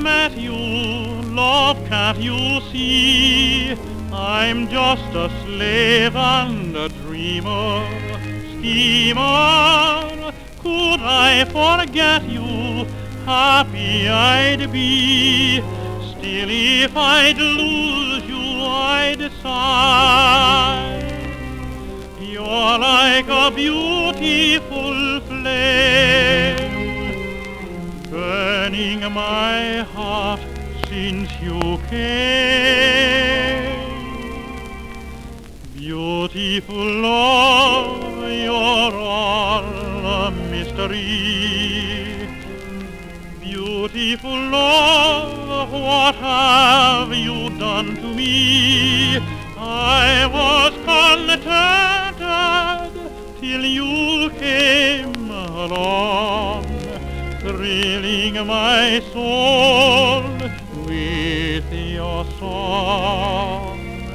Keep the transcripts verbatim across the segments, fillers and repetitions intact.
met you, love, can't you see? I'm just a slave and a dreamer, schemer. Could I forget you, happy I'd be. Still if I'd lose you, I'd sigh. You're like a beautiful flame, burning my heart since you came. Beautiful love, you're all a mystery. Beautiful love, what have you done to me? I was contented till you came along, thrilling my soul with your song.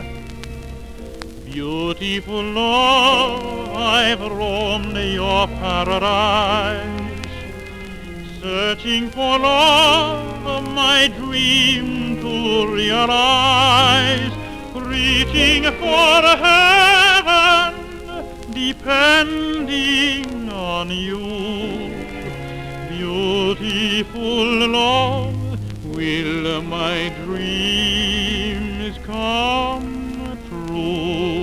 Beautiful love, I've roamed your paradise, searching for love, my dream to realize, reaching for heaven, depending on you. Beautiful love, will my dreams come true?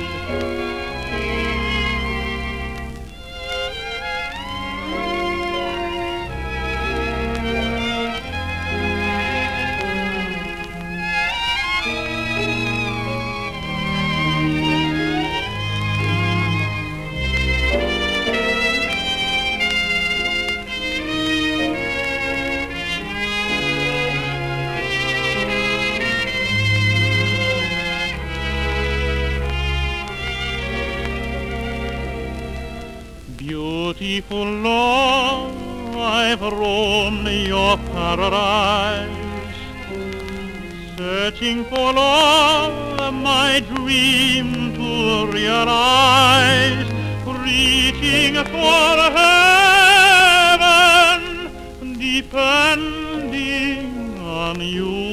Beautiful love, I've roamed your paradise, searching for love, my dream to realize, reaching for heaven, depending on you.